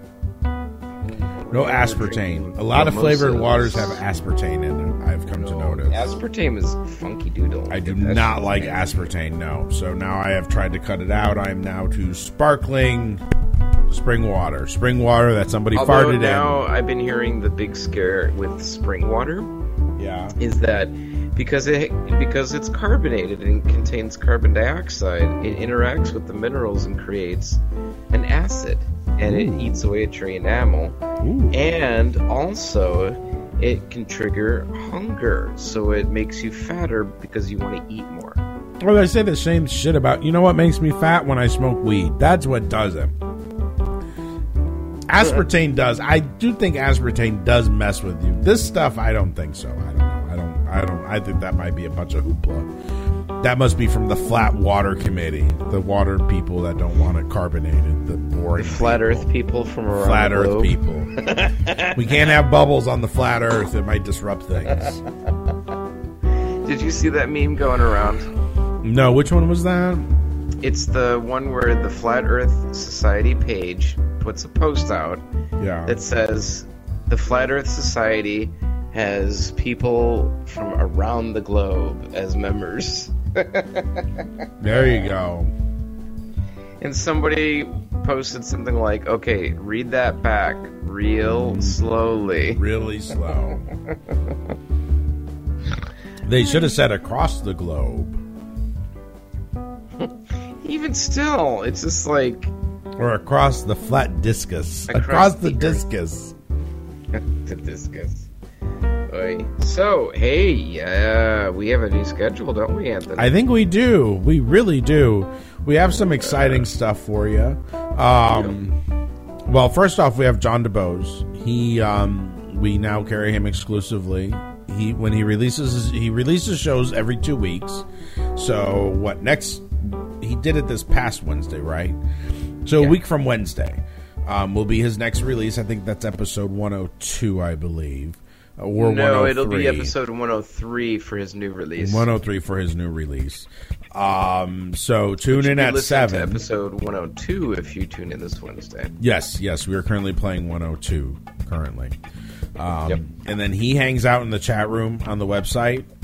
No aspartame. A lot of flavored waters have aspartame in them, I've come to notice. Aspartame is funky doodle. I do That's not like amazing. aspartame, no. So now I have tried to cut it out. I am now to sparkling spring water. Spring water that somebody Although farted now in. I've been hearing the big scare with spring water. Yeah. Is that because it because it's carbonated and contains carbon dioxide, it interacts with the minerals and creates an acid, and Ooh. it eats away at your enamel. Ooh. And also, it can trigger hunger, so it makes you fatter because you want to eat more. Well, I say the same shit about, you know what makes me fat? When I smoke weed. That's what does it. Aspartame does. I do think aspartame does mess with you. This stuff, I don't think so. I don't know. I don't. I don't. I think that might be a bunch of hoopla. That must be from the Flat Water Committee, the water people that don't want it carbonated, the boring, The flat people. Earth people from around Flat the Earth globe. people. We can't have bubbles on the flat Earth. It might disrupt things. Did you see that meme going around? No, which one was that? It's the one where the Flat Earth Society page puts a post out Yeah. that says the Flat Earth Society has people from around the globe as members. There you go. And somebody posted something like, okay, read that back real slowly. Really slow. They should have said across the globe. Even still, it's just like... Or across the flat discus. Across, Across the, the discus. the discus. Oy. So, hey, uh, we have a new schedule, don't we, Anthony? I think we do. We really do. We have some exciting stuff for you. Um, well, first off, we have John DeBose. He, um, we now carry him exclusively. He when he releases his, he releases shows every two weeks. So what next? He did it this past Wednesday, right? So Yeah. a week from Wednesday um, will be his next release. I think that's episode one oh two, I believe. Or no, one oh three. it'll be episode one oh three for his new release. one oh three for his new release. Um, so tune You in can at listen seven. to episode one oh two if you tune in this Wednesday. Yes, yes, we are currently playing one oh two currently. Um, Yep. And then he hangs out in the chat room on the website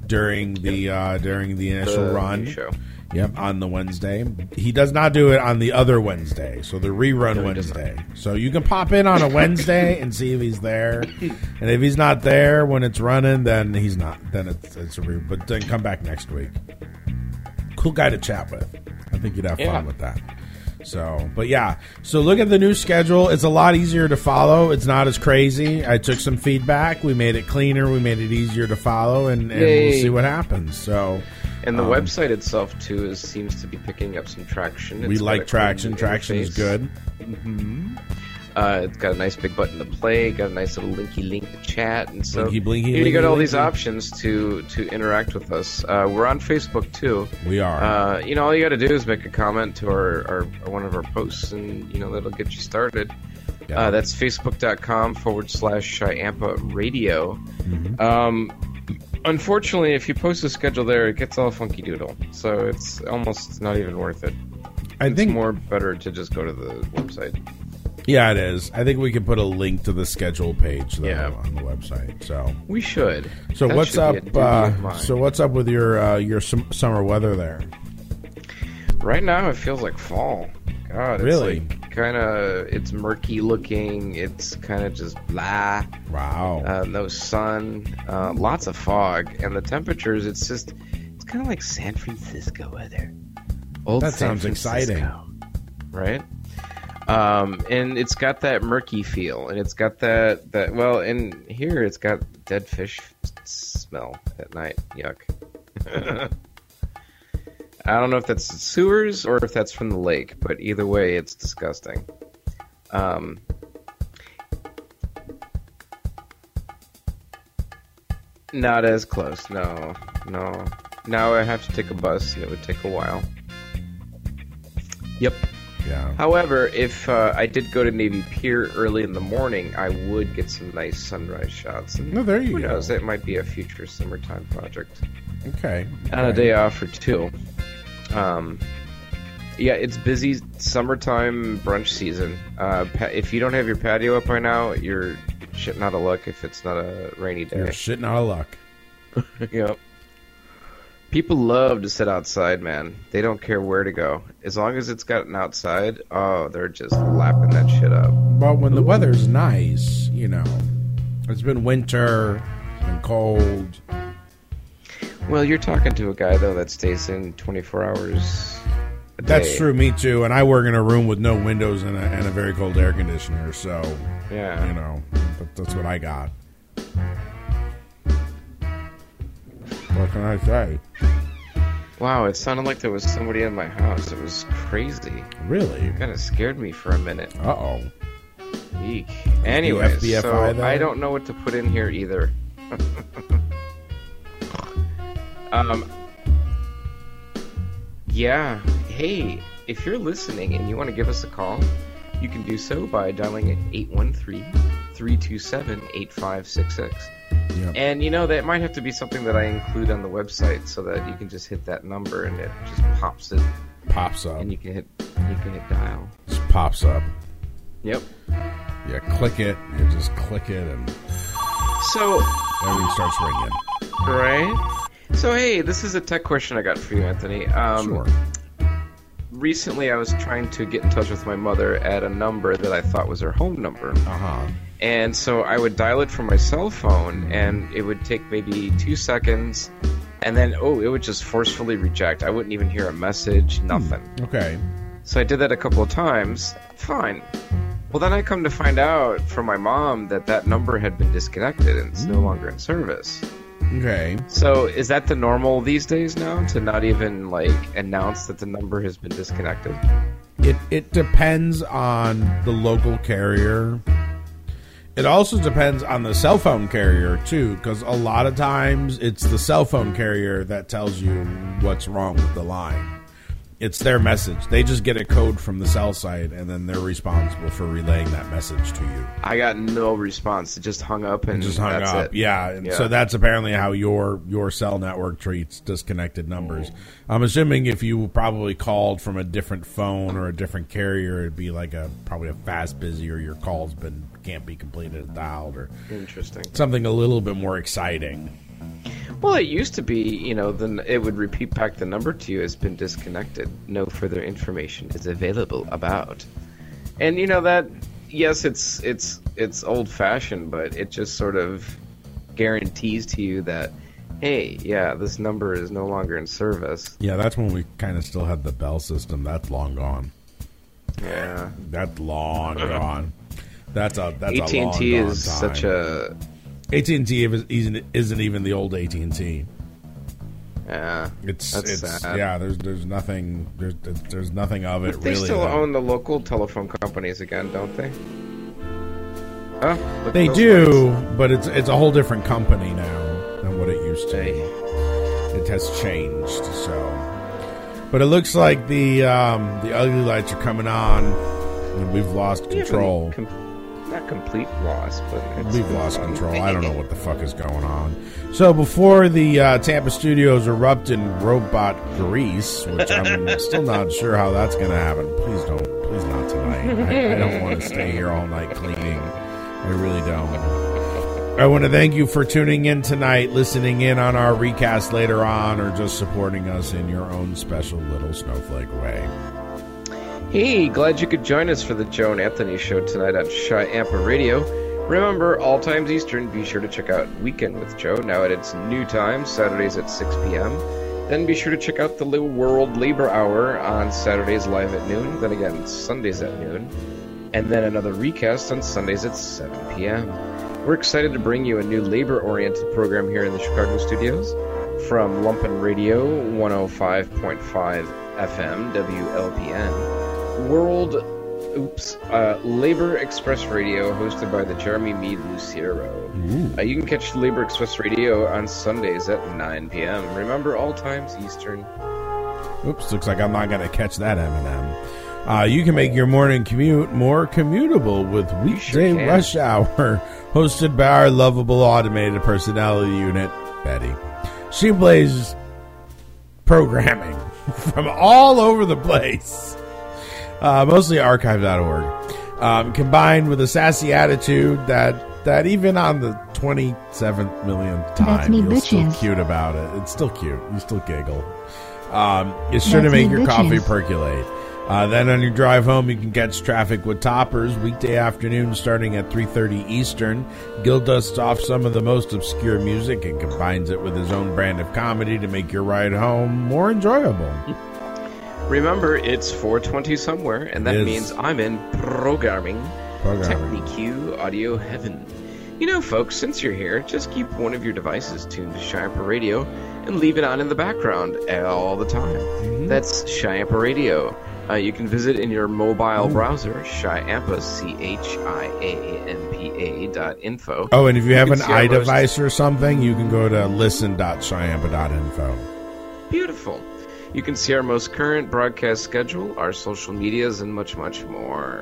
during the uh, during the initial The run. new show. Yep, on the Wednesday. He does not do it on the other Wednesday, so the rerun No, he does Wednesday. So you can pop in on a Wednesday and see if he's there, and if he's not there when it's running, then he's not. Then it's it's a re- but then come back next week. Cool guy to chat with. I think you'd have Yeah. fun with that. So, but yeah. So look at the new schedule. It's a lot easier to follow. It's not as crazy. I took some feedback. We made it cleaner. We made it easier to follow, and, and we'll Yay. see what happens. So. And the um, website itself too is seems to be picking up some traction. We It's got like a traction. clean Traction is interface. good. hmm Uh, it's got a nice big button to play. Got a nice little linky link to chat, and so Linky, blinky, you linky, got all these linky. options to to interact with us. Uh, we're on Facebook too. We are. Uh, you know, all you got to do is make a comment to our, our, our one of our posts, and you know that'll get you started. Yeah. Uh, that's facebook.com forward slash Chiampa Radio. Mm-hmm. Um, unfortunately, if you post a schedule there, it gets all funky doodle, so it's almost not even worth it. I it's think more better to just go to the website. Yeah, it is. I think we can put a link to the schedule page though, Yeah. on the website. So We should. So That what's should up? be a duty of Uh, mine. so what's up with your uh, your sum- summer weather there? Right now, it feels like fall. God, it's Really? like kind of it's murky looking. It's kind of just blah. Wow. Uh, no sun. Uh, lots of fog, and the temperatures. It's just it's kind of like San Francisco weather. Old That San sounds exciting. Francisco, right? Um, and it's got that murky feel, and it's got that that well, and here it's got dead fish smell at night. Yuck. I don't know if that's sewers or if that's from the lake, but either way, it's disgusting. Um, not as close, no, no. Now I have to take a bus, and it would take a while. Yep. Yeah. However, if uh, I did go to Navy Pier early in the morning, I would get some nice sunrise shots. And Oh, there you who go. knows, it might be a future summertime project. Okay. On a okay. day off or two. Um, yeah, it's busy summertime brunch season. Uh, pa- if you don't have your patio up by now, you're shitting out of luck if it's not a rainy day. You're shitting out of luck. Yep. People love to sit outside, man. They don't care where to go. As long as it's gotten outside, oh, they're just lapping that shit up. But when the weather's nice, you know, it's been winter and cold. Well, you're talking to a guy, though, that stays in twenty-four hours a That's day. true, me too. And I work in a room with no windows and a, and a very cold air conditioner, so Yeah. you know, that, that's what I got. What can I say? Wow, it sounded like there was somebody in my house. It was crazy. Really? Kind of scared me for a minute. Uh oh. Eek. Anyways, F B F I so there? I don't know what to put in here either. um. Yeah. Hey, if you're listening and you want to give us a call, you can do so by dialing at eight one three, three two seven, eight five six six. Yep. And you know, that might have to be something that I include on the website so that you can just hit that number and it just pops it. Pops up. And you can hit you can hit dial. Just pops up. Yep. You click it, you just click it, and So everything starts ringing. Right? So hey, this is a tech question I got for you, Anthony. Um, Sure. Recently I was trying to get in touch with my mother at a number that I thought was her home number. Uh-huh. And so I would dial it from my cell phone, and it would take maybe two seconds, and then, oh, it would just forcefully reject. I wouldn't even hear a message, nothing. Okay. So I did that a couple of times. Fine. Well, then I come to find out from my mom that that number had been disconnected and it's no longer in service. Okay. So is that the normal these days now, to not even, like, announce that the number has been disconnected? It it depends on the local carrier. It also depends on the cell phone carrier, too, because a lot of times it's the cell phone carrier that tells you what's wrong with the line. It's their message. They just get a code from the cell site, and then they're responsible for relaying that message to you. I got no response. It just hung up and It just hung that's up. it. Yeah, and Yeah. so that's apparently how your your cell network treats disconnected numbers. I'm assuming if you probably called from a different phone or a different carrier, it'd be like a probably a fast busy, or your call's been can't be completed or dialed, or Interesting. something a little bit more exciting. Well, it used to be, you know, then it would repeat back the number to you has been disconnected. No further information is available about. And you know that, yes, it's it's it's old-fashioned, but it just sort of guarantees to you that, hey, yeah, this number is no longer in service. Yeah, that's when we kind of still had the bell system. That's long gone. Yeah, that's long gone. That's a that's A T and T a long is gone time. such a A T and T isn't isn't even the old A T and T. Yeah, it's that's it's sad. yeah. There's there's nothing there's there's nothing of it But they really. still that- own the local telephone companies again, don't they? Oh, look at They those do, lights. but it's it's a whole different company now than what it used to be. It has changed, so. But it looks like the um, the ugly lights are coming on, and we've lost We haven't control. com- not complete loss, but it's We've been lost fun. control. I don't know what the fuck is going on. So before the uh, Tampa studios erupt in robot grease, which I'm still not sure how that's going to happen. Please don't. Please not tonight. I, I don't want to stay here all night cleaning. I really don't. I want to thank you for tuning in tonight, listening in on our recast later on, or just supporting us in your own special little snowflake way. Hey, glad you could join us for the Joe and Anthony show tonight on Chi-Ampa Radio. Remember, all times Eastern, be sure to check out Weekend with Joe, now at its new time, Saturdays at six p.m. Then be sure to check out the Little World Labor Hour on Saturdays live at noon, then again Sundays at noon, and then another recast on Sundays at seven p.m. We're excited to bring you a new labor-oriented program here in the Chicago studios. From Lumpen Radio, one oh five point five F M, W L P N, World, oops, uh, Labor Express Radio, hosted by the Jeremy Mead Lucero. Uh, you can catch Labor Express Radio on Sundays at nine p.m. Remember, all times Eastern. Oops, looks like I'm not going to catch that M and M. Uh, you can make your morning commute more commutable with Weekday can. Rush Hour, hosted by our lovable automated personality unit, Betty. She plays programming from all over the place, uh, mostly archive dot org, um, combined with a sassy attitude that, that even on the twenty-seventh millionth time, me, you're still bitches. cute about it. It's still cute. You still giggle. Um, it's sure to That's make me, your coffee bitches. percolate. Uh, then on your drive home, you can catch Traffic with Toppers weekday afternoon starting at three thirty Eastern. Gil dusts off some of the most obscure music and combines it with his own brand of comedy to make your ride home more enjoyable. Remember, it's four twenty somewhere, and that It is. means I'm in programming. Programming. Technique Audio Heaven. You know, folks, since you're here, just keep one of your devices tuned to Chi-Ampa Radio and leave it on in the background all the time. Mm-hmm. That's Chi-Ampa Radio. Uh, you can visit in your mobile browser, Chi-Ampa, C H I A M P A dot info. Oh, and if you have can an see our most- iDevice or something, you can go to listen dot chiampa dot info. Beautiful. You can see our most current broadcast schedule, our social medias, and much, much more.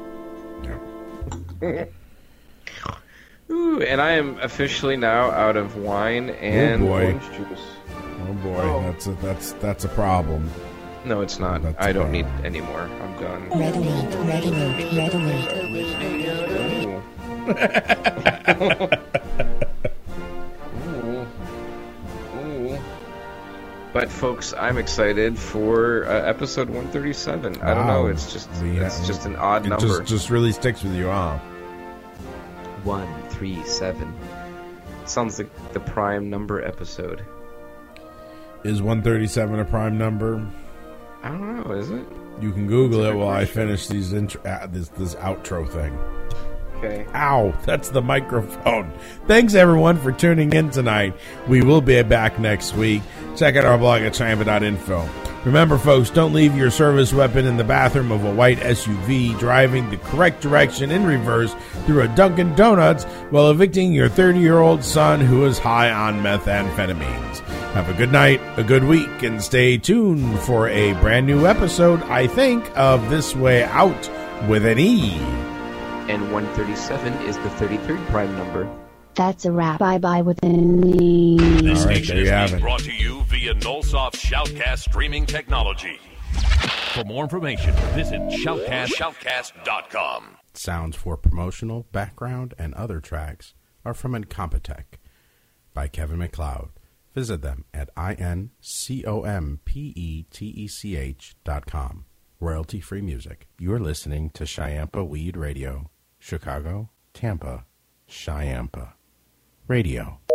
Ooh, and I am officially now out of wine and Oh, boy. orange juice. Oh boy, that's a, that's that's a problem. No, it's not. That's I don't fine. need any more. I'm done. Red alert, red alert, red alert. Ooh. Ooh. But folks, I'm excited for uh, episode one thirty-seven. I don't know. Wow. It's just We it's have- just an odd It number. just just really sticks with you, huh? One three seven. Sounds like the prime number episode. Is one thirty-seven a prime number? I don't know. Is it? You can Google That's it a while I good question. finish these intro, uh, this this outro thing. Okay. Ow, that's the microphone. Thanks everyone for tuning in tonight. We will be back next week. Check out our blog at chiampa dot info. Remember, folks, don't leave your service weapon in the bathroom of a white S U V driving the correct direction in reverse through a Dunkin' Donuts while evicting your thirty-year-old son who is high on methamphetamines. Have a good night, a good week, and stay tuned for a brand new episode, I think, of This Way Out with an E. And one thirty-seven is the thirty-third prime number. That's a wrap. Bye bye with an E. This All right, station there you is have being it. brought to you via Nullsoft Shoutcast streaming technology. For more information, visit shoutcast shoutcast dot com. Sounds for promotional, background, and other tracks are from Incompetech by Kevin MacLeod. Visit them at I N C O M P E T E C H dot com. Royalty-free music. You're listening to Chiampa Weed Radio. Chicago, Tampa, Chiampa Radio.